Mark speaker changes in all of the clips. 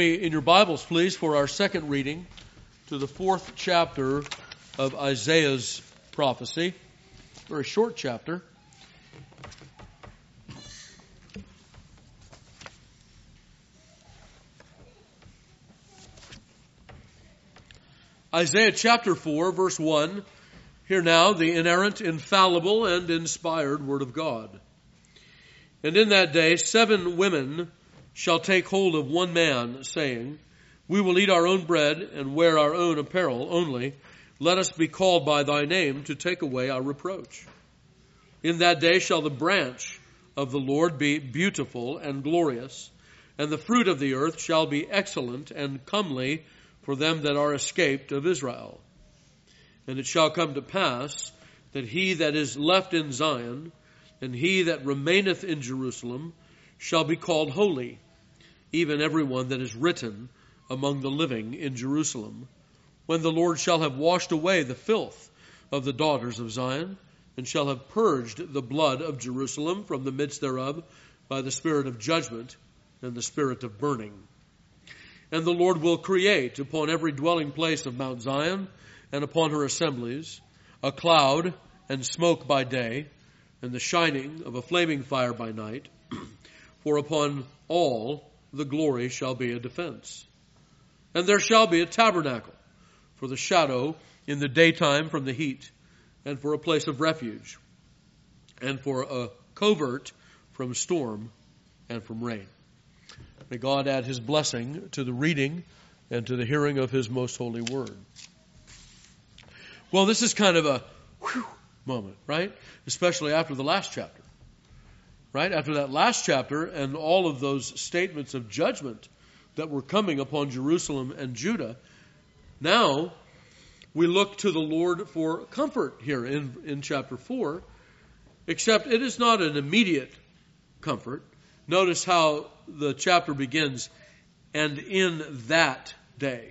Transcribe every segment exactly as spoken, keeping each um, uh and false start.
Speaker 1: In your Bibles, please, for our second reading to the fourth chapter of Isaiah's prophecy. Very short chapter. Isaiah chapter four, verse one. Hear now the inerrant, infallible, and inspired word of God. And in that day seven women shall take hold of one man, saying, We will eat our own bread and wear our own apparel only. Let us be called by thy name to take away our reproach. In that day shall the branch of the Lord be beautiful and glorious, and the fruit of the earth shall be excellent and comely for them that are escaped of Israel. And it shall come to pass that he that is left in Zion and he that remaineth in Jerusalem shall be called holy, even every one that is written among the living in Jerusalem, when the Lord shall have washed away the filth of the daughters of Zion, and shall have purged the blood of Jerusalem from the midst thereof by the spirit of judgment and the spirit of burning. And the Lord will create upon every dwelling place of Mount Zion and upon her assemblies a cloud and smoke by day, and the shining of a flaming fire by night. For upon all the glory shall be a defense. And there shall be a tabernacle for the shadow in the daytime from the heat, and for a place of refuge, and for a covert from storm and from rain. May God add his blessing to the reading and to the hearing of his most holy word. Well, this is kind of a whew moment, right? Especially after the last chapter. Right? After that last chapter and all of those statements of judgment that were coming upon Jerusalem and Judah, now we look to the Lord for comfort here in, in chapter four, except it is not an immediate comfort. Notice how the chapter begins, and in that day.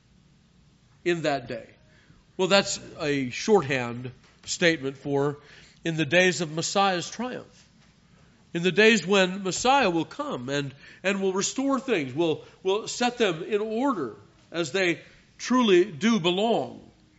Speaker 1: In that day. Well, that's a shorthand statement for in the days of Messiah's triumph. In the days when Messiah will come and, and will restore things, will, will set them in order as they truly do belong.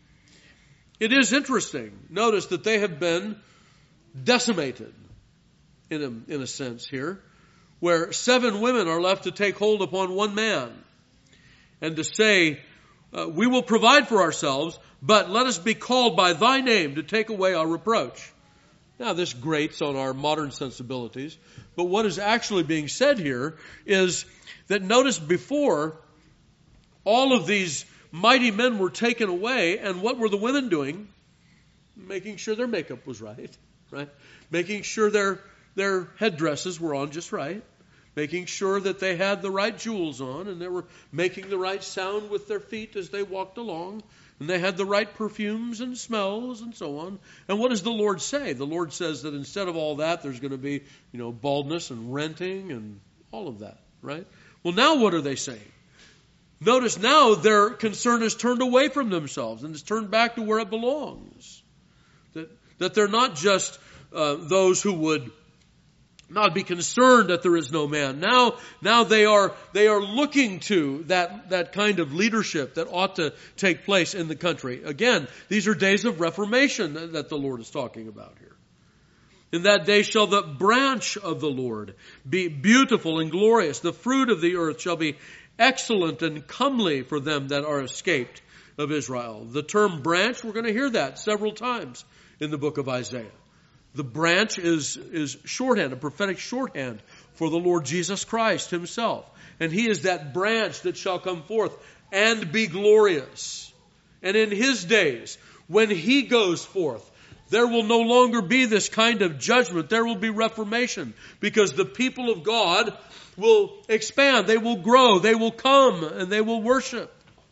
Speaker 1: It is interesting. Notice that they have been decimated in a, in a sense here, where seven women are left to take hold upon one man and to say, uh, we will provide for ourselves, but let us be called by thy name to take away our reproach. Now, this grates on our modern sensibilities, but what is actually being said here is that notice before all of these mighty men were taken away, and what were the women doing? Making sure their makeup was right, right? Making sure their, their headdresses were on just right, making sure that they had the right jewels on, and they were making the right sound with their feet as they walked along. And they had the right perfumes and smells and so on. And what does the Lord say? The Lord says that instead of all that, there's going to be, you know, baldness and renting and all of that, right? Well, now what are they saying? Notice now their concern is turned away from themselves and is turned back to where it belongs. That, that they're not just uh, those who would not be concerned that there is no man. Now, now they are, they are looking to that, that kind of leadership that ought to take place in the country. Again, these are days of reformation that the Lord is talking about here. In that day shall the branch of the Lord be beautiful and glorious. The fruit of the earth shall be excellent and comely for them that are escaped of Israel. The term branch, we're going to hear that several times in the book of Isaiah. The branch is, is shorthand, a prophetic shorthand for the Lord Jesus Christ himself. And he is that branch that shall come forth and be glorious. And in his days, when he goes forth, there will no longer be this kind of judgment. There will be reformation, because the people of God will expand. They will grow. They will come and they will worship.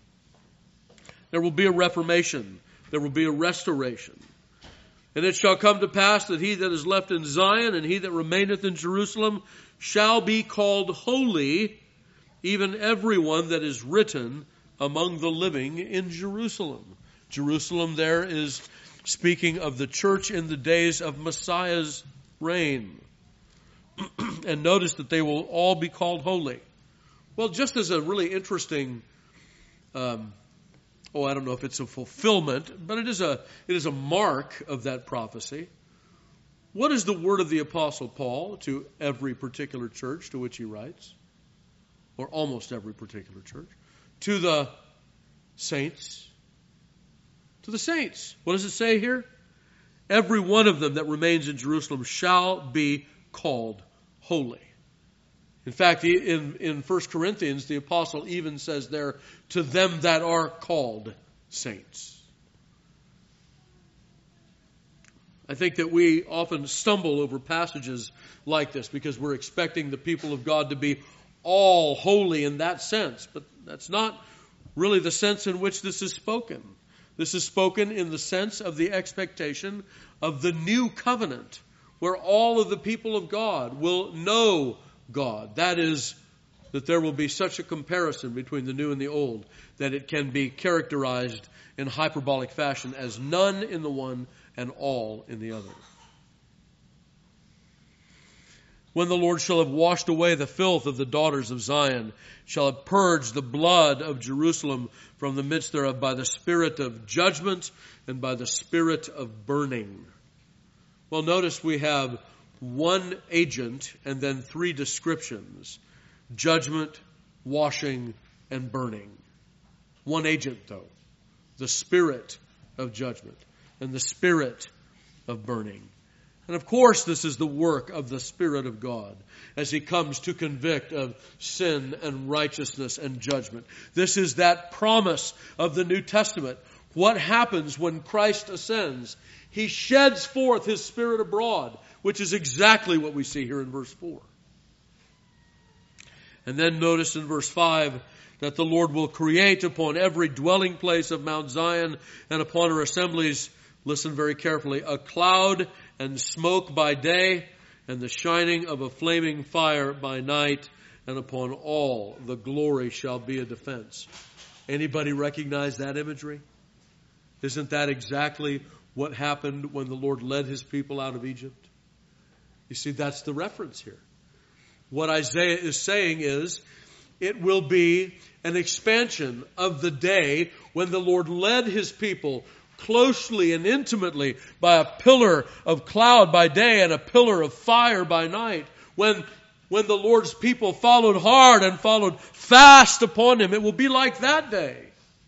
Speaker 1: There will be a reformation. There will be a restoration. And it shall come to pass that he that is left in Zion and he that remaineth in Jerusalem shall be called holy, even every one that is written among the living in Jerusalem. Jerusalem there is speaking of the church in the days of Messiah's reign. And notice that they will all be called holy. Well, just as a really interesting, um, oh, I don't know if it's a fulfillment, but it is a it is a mark of that prophecy. What is the word of the Apostle Paul to every particular church to which he writes? Or almost every particular church. To the saints. To the saints. What does it say here? Every one of them that remains in Jerusalem shall be called holy. In fact, in, in First Corinthians, the apostle even says there, to them that are called saints. I think that we often stumble over passages like this because we're expecting the people of God to be all holy in that sense. But that's not really the sense in which this is spoken. This is spoken in the sense of the expectation of the new covenant, where all of the people of God will know God. That is, that there will be such a comparison between the new and the old that it can be characterized in hyperbolic fashion as none in the one and all in the other. When the Lord shall have washed away the filth of the daughters of Zion, shall have purged the blood of Jerusalem from the midst thereof by the spirit of judgment and by the spirit of burning. Well, notice we have one agent and then three descriptions. Judgment, washing, and burning. One agent, though. The spirit of judgment and the spirit of burning. And of course, this is the work of the Spirit of God as He comes to convict of sin and righteousness and judgment. This is that promise of the New Testament. What happens when Christ ascends? He sheds forth His Spirit abroad, which is exactly what we see here in verse four. And then notice in verse five that the Lord will create upon every dwelling place of Mount Zion and upon her assemblies, listen very carefully, a cloud and smoke by day, and the shining of a flaming fire by night, and upon all the glory shall be a defense. Anybody recognize that imagery? Isn't that exactly what happened when the Lord led His people out of Egypt? You see, that's the reference here. What Isaiah is saying is, it will be an expansion of the day when the Lord led His people closely and intimately by a pillar of cloud by day and a pillar of fire by night. When, when the Lord's people followed hard and followed fast upon Him, it will be like that day.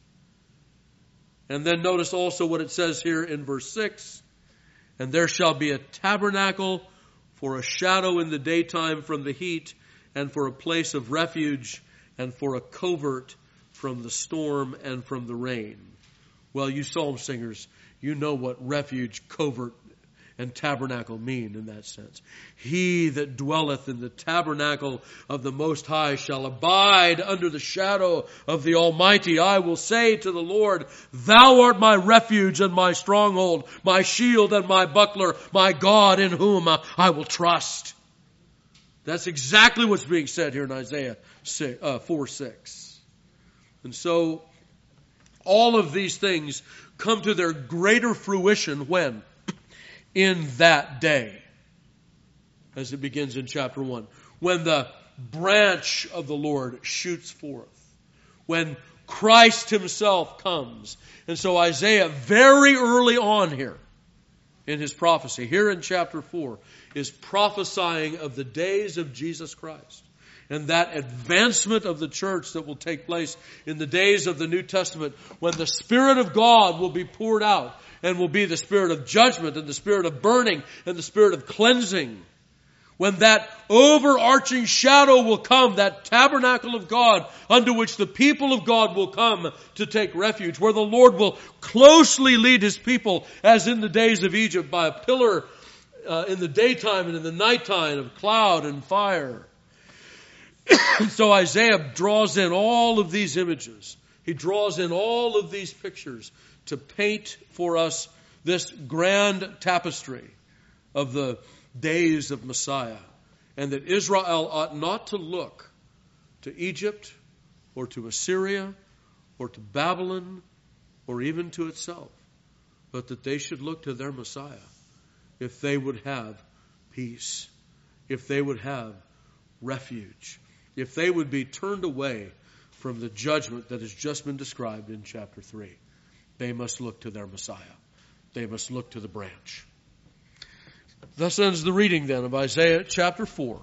Speaker 1: And then notice also what it says here in verse six. And there shall be a tabernacle for a shadow in the daytime from the heat, and for a place of refuge, and for a covert from the storm and from the rain. Well, you psalm singers, you know what refuge, covert, and tabernacle mean in that sense. He that dwelleth in the tabernacle of the Most High shall abide under the shadow of the Almighty. I will say to the Lord, Thou art my refuge and my stronghold, my shield and my buckler, my God in whom I will trust. That's exactly what's being said here in Isaiah four six. And so, all of these things come to their greater fruition when? In that day. As it begins in chapter one. When the branch of the Lord shoots forth. When Christ Himself comes. And so Isaiah, very early on here in his prophecy, here in chapter four, is prophesying of the days of Jesus Christ. And that advancement of the church that will take place in the days of the New Testament, when the Spirit of God will be poured out and will be the Spirit of judgment and the Spirit of burning and the Spirit of cleansing. When that overarching shadow will come, that tabernacle of God unto which the people of God will come to take refuge, where the Lord will closely lead His people as in the days of Egypt by a pillar uh, in the daytime and in the nighttime of cloud and fire. So Isaiah draws in all of these images. He draws in all of these pictures to paint for us this grand tapestry of the days of Messiah. And that Israel ought not to look to Egypt or to Assyria or to Babylon or even to itself, but that they should look to their Messiah if they would have peace, if they would have refuge, if they would be turned away from the judgment that has just been described in chapter three. They must look to their Messiah. They must look to the branch. Thus ends the reading then of Isaiah chapter four.